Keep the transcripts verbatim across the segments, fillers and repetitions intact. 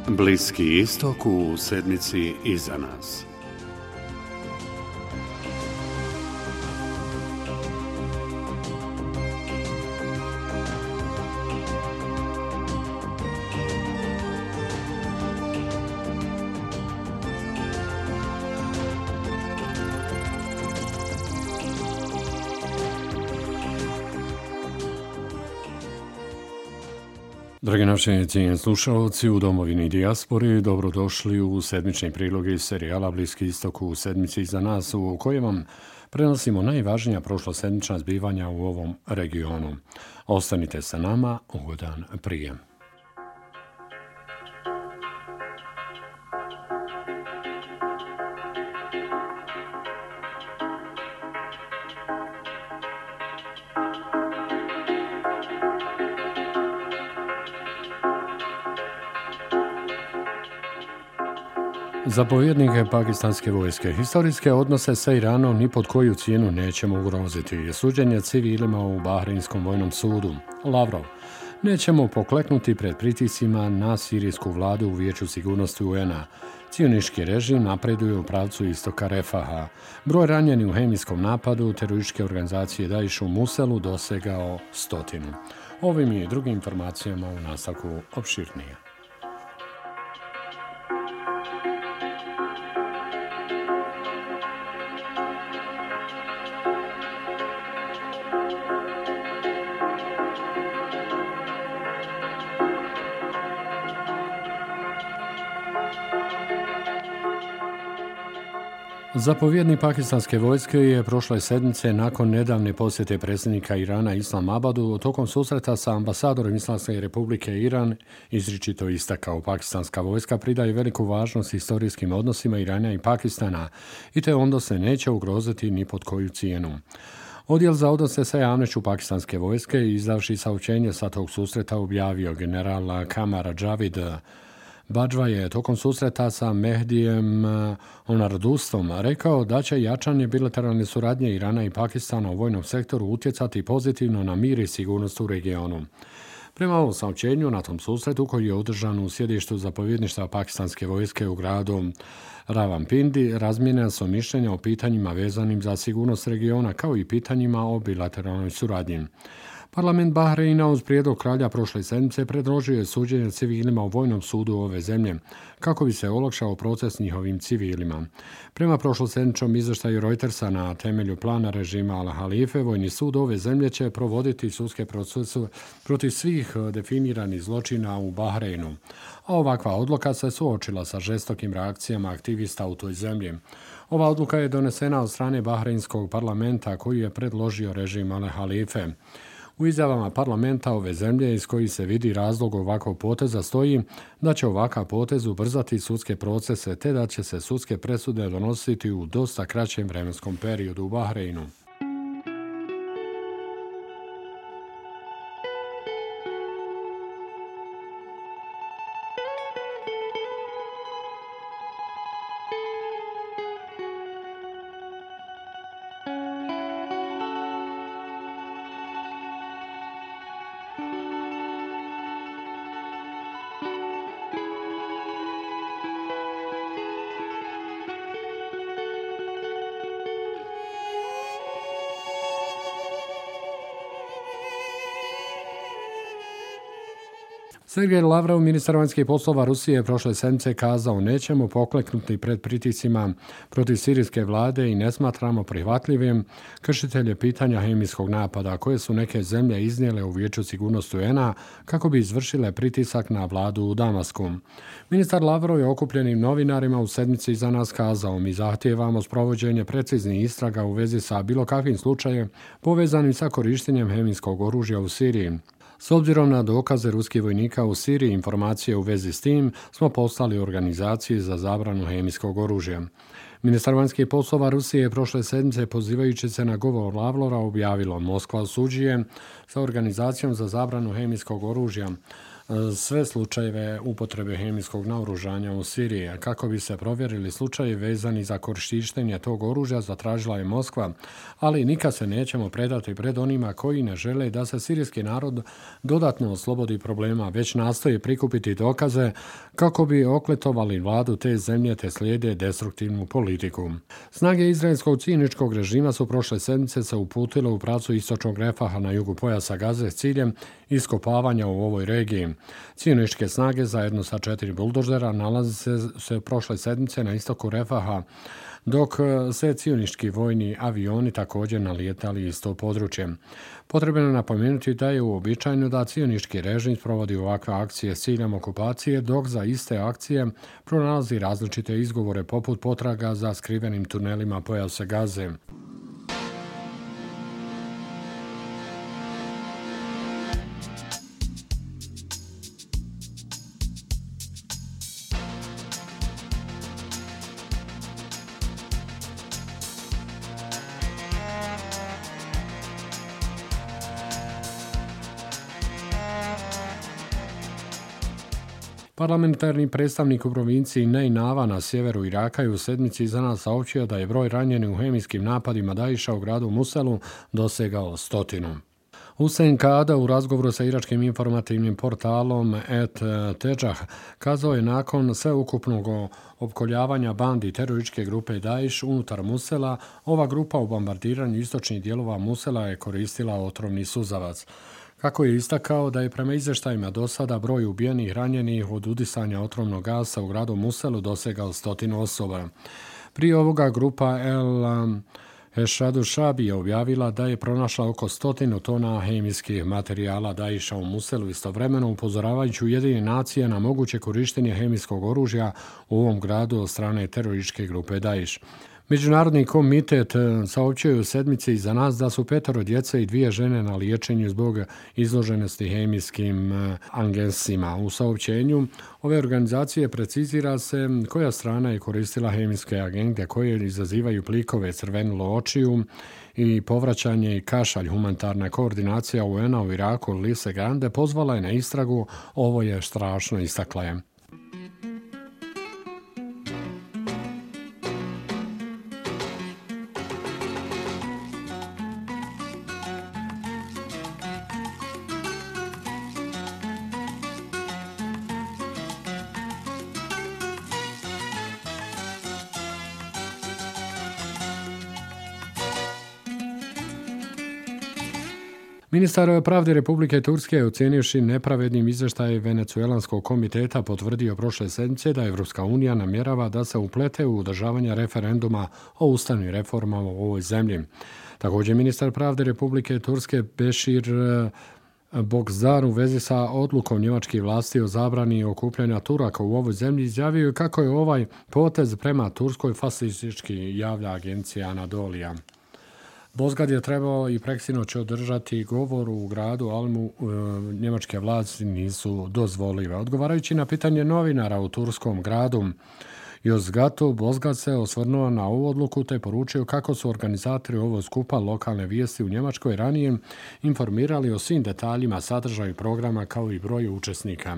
Bliski istok u sedmici iza nas. Dragi naši cijenjeni slušalci u domovini i dijaspori, dobrodošli u sedmični prilog iz serijala Bliski istok u sedmici iza nas, u kojem vam prenosimo najvažnija prošlosedmična zbivanja u ovom regionu. Ostanite sa nama, ugodan prijem. Zapovjednik pakistanske vojske: historijske odnose sa Iranom ni pod koju cijenu nećemo ugroziti. Suđenje civilima u Bahreinskom vojnom sudu. Lavrov: nećemo pokleknuti pred pritiscima na sirijsku vladu u Vijeću sigurnosti U N-a. Cionistički režim napreduje u pravcu istoka Refaha. Broj ranjenih u hemijskom napadu terorističke organizacije Daesh u Muselu dosegao stotinu. Ovim i drugim informacijama u nastavku opširnije. Zapovjednik pakistanske vojske je prošle sedmice nakon nedavne posjete predsjednika Irana Islamabadu tokom susreta sa ambasadorom Islamske republike Iran izričito istakao: pakistanska vojska pridaje veliku važnost historijskim odnosima Irana i Pakistana i te onda se neće ugroziti ni pod koju cijenu. Odjel za odnose sa javnošću pakistanske vojske, izdavši saopćenje sa tog susreta, objavio: general Kamar Javid Bajwa je tokom susreta sa Mehdijem Onardustom rekao da će jačanje bilateralne suradnje Irana i Pakistana u vojnom sektoru utjecati pozitivno na mir i sigurnost u regionu. Prema ovom saopćenju, na tom susretu, koji je održan u sjedištu zapovjedništva pakistanske vojske u gradu Rawalpindi, razmijenjena su mišljenja o pitanjima vezanim za sigurnost regiona kao i pitanjima o bilateralnoj suradnji. Parlament Bahreina uz prijedlog kralja prošle sedmice predložio je suđenje civilima u vojnom sudu ove zemlje kako bi se olakšao proces njihovim civilima. Prema prošlosedmičnom izvještaju Reutersa, na temelju plana režima Al-Halife, vojni sud ove zemlje će provoditi sudske procese protiv svih definiranih zločina u Bahreinu. A ovakva odluka se suočila sa žestokim reakcijama aktivista u toj zemlji. Ova odluka je donesena od strane Bahreinskog parlamenta koji je predložio režim Al-Halife. U izjavama parlamenta ove zemlje, iz kojih se vidi razlog ovakvog poteza, stoji da će ovakav potez ubrzati sudske procese te da će se sudske presude donositi u dosta kraćem vremenskom periodu u Bahreinu. Sergej Lavrov, ministar vanjskih poslova Rusije, prošle sedmice kazao: nećemo pokleknuti pred pritiscima protiv sirijske vlade i ne smatramo prihvatljivim kršitelje pitanja hemijskog napada koje su neke zemlje iznijele u Vijeću sigurnosti U N-a kako bi izvršile pritisak na vladu u Damasku. Ministar Lavrov je okupljenim novinarima u sedmici iza nas kazao: mi zahtijevamo sprovođenje preciznih istraga u vezi sa bilo kakvim slučajem povezanim sa korištenjem hemijskog oružja u Siriji. S obzirom na dokaze ruskih vojnika u Siriji, informacije u vezi s tim smo poslali organizaciji za zabranu hemijskog oružja. Ministar vanjskih poslova Rusije je prošle sedmice, pozivajući se na govor Lavrova, objavilo: Moskva osuđuje sa organizacijom za zabranu hemijskog oružja sve slučajeve upotrebe hemijskog naoružanja u Siriji. Kako bi se provjerili slučajevi vezani za korištenje tog oružja, zatražila je Moskva, ali nikad se nećemo predati pred onima koji ne žele da se sirijski narod dodatno oslobodi problema, već nastoje prikupiti dokaze kako bi okletovali vladu te zemlje te slijede destruktivnu politiku. Snage izraelskog cioničkog režima su prošle sedmice se uputile u pravcu istočnog Refaha na jugu pojasa Gaze s ciljem iskopavanja u ovoj regiji. Cioničke snage zajedno sa četiri buldožera nalaze se, se prošle sedmice na istoku Refaha, dok se cionički vojni avioni također nalijetali isto područje. Potrebno je napomenuti da je uobičajeno da cionički režim provodi ovakve akcije s ciljem okupacije, dok za iste akcije pronalazi različite izgovore poput potraga za skrivenim tunelima pojasa Gaze. Parlamentarni predstavnik u provinciji Nejnava na sjeveru Iraka je u sedmici iza nas saopćio da je broj ranjenih u hemijskim napadima Daisha u gradu Muselu dosegao stotinu. Hussein Kada u razgovoru sa iračkim informativnim portalom Et Teđah kazao je nakon sveukupnog opkoljavanja bandi terorističke grupe Daesh unutar Musela, ova grupa u bombardiranju istočnih dijelova Musela je koristila otrovni suzavac. Kako je istakao da je prema izvještajima do sada broj ubijenih i ranjenih od udisanja otrovnog gasa u gradu Muselu dosegao stotinu osoba. Prije ovoga grupa El Eshadu Shabi je objavila da je pronašla oko stotinu tona hemijskih materijala Daisha u Muselu, istovremeno upozoravajući Ujedinjene nacije na moguće korištenje hemijskog oružja u ovom gradu od strane terorističke grupe Daesh. Međunarodni komitet saopćio je u sedmici iza nas da su petero djece i dvije žene na liječenju zbog izloženosti hemijskim agensima. U saopćenju ove organizacije precizira se koja strana je koristila hemijske agente koje izazivaju plikove, crvenilo očiju i povraćanje i kašalj. Humanitarna koordinacija U N-a u Iraku Lise Grande pozvala je na istragu, ovo je strašno, istakla je. Ministar pravde Republike Turske je ocijenivši nepravednim izvještaj Venecuelanskog komiteta potvrdio prošle sedmice da Evropska unija namjerava da se uplete u održavanje referenduma o ustavnim reformama u ovoj zemlji. Također ministar pravde Republike Turske Bešir Bogzdar u vezi sa odlukom njemačkih vlasti o zabrani okupljanja Turaka u ovoj zemlji izjavio kako je ovaj potez prema Turskoj fašistički, javlja agencija Anadolija. Bozgad je trebao i preksinoć održati govor u gradu, ali mu e, njemačke vlasti nisu dozvolile. Odgovarajući na pitanje novinara u turskom gradu Yozgatu, Bozgad se osvrnuo na ovu odluku te poručio kako su organizatori ovog skupa lokalne vijesti u Njemačkoj ranije informirali o svim detaljima sadržaju programa kao i broju učesnika.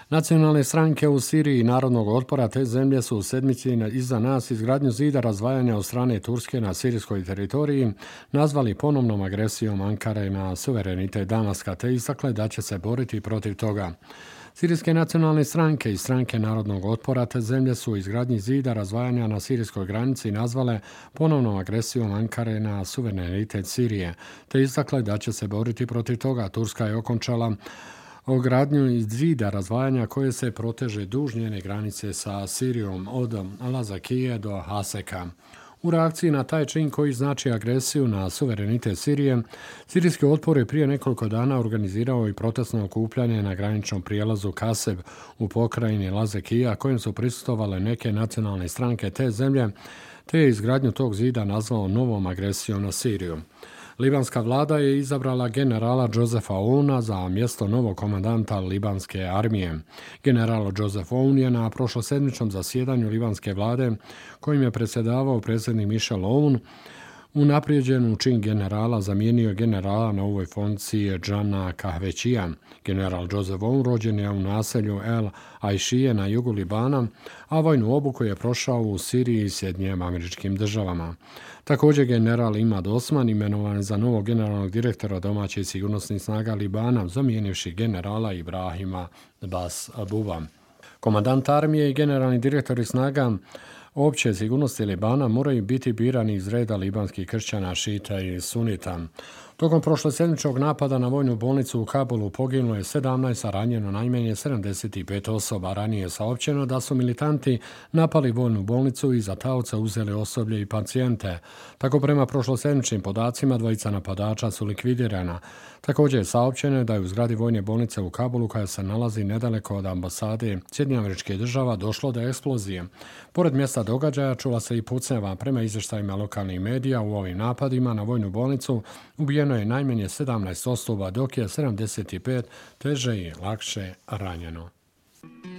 Nacionalne stranke u Siriji i narodnog otpora te zemlje su u sedmici iza nas izgradnju zida razdvajanja od strane Turske na sirijskoj teritoriji nazvali ponovnom agresijom Ankare na suverenitet Damaska te istakle da će se boriti protiv toga. Sirijske nacionalne stranke i stranke narodnog otpora te zemlje su izgradnji zida razdvajanja na sirijskoj granici nazvale ponovnom agresijom Ankare na suverenitet Sirije te istakle da će se boriti protiv toga. Turska je okončala ogradnju iz zida razdvajanja koje se proteže duž njene granice sa Sirijom od Lazakije do Haseka. U reakciji na taj čin koji znači agresiju na suverenitet Sirije, sirijski otpor je prije nekoliko dana organizirao i protestno okupljanje na graničnom prijelazu Kaseb u pokrajini Lazakija kojem su prisustvovale neke nacionalne stranke te zemlje, te je izgradnju tog zida nazvao novom agresijom na Siriju. Libanska vlada je izabrala generala Josefa Ouna za mjesto novog komandanta libanske armije. General Joseph Oun je na prošlosedmičnom zasjedanju libanske vlade, kojim je predsjedavao predsjednik Michel Aoun, unaprijeđen u čin generala zamijenio generala na ovoj funkciji Džana Kahvećija. General Joseph Aoun rođen je u naselju El Ajšije na jugu Libana, a vojnu obuku je prošao u Siriji i Sjedinjenim Američkim Državama. Također general Imad Osman imenovan za novog generalnog direktora domaćih sigurnosnih snaga Libana, zamijenivši generala Ibrahima Bas Buba. Komandant armije i generalni direktori snaga opće sigurnosti Libana moraju biti birani iz reda libanskih kršćana, šita i sunita. Tokom prošlosedmičnog napada na vojnu bolnicu u Kabulu poginulo je sedamnaest, a ranjeno najmanje sedamdeset pet osoba. Ranije je saopćeno da su militanti napali vojnu bolnicu i za taoca uzeli osoblje i pacijente. Tako prema prošlosedmičnim podacima dvojica napadača su likvidirana. Također je saopćeno da je u zgradi vojne bolnice u Kabulu, koja se nalazi nedaleko od ambasade Sjedinjenih Američkih Država, došlo do eksplozije. Pored mjesta događaja čula se i pucnjava. Prema izvještajima lokalnih medija u ovim napadima na vojnu bolnicu ubijeno je najmanje sedamnaest osoba, dok je sedamdeset pet teže i lakše ranjeno.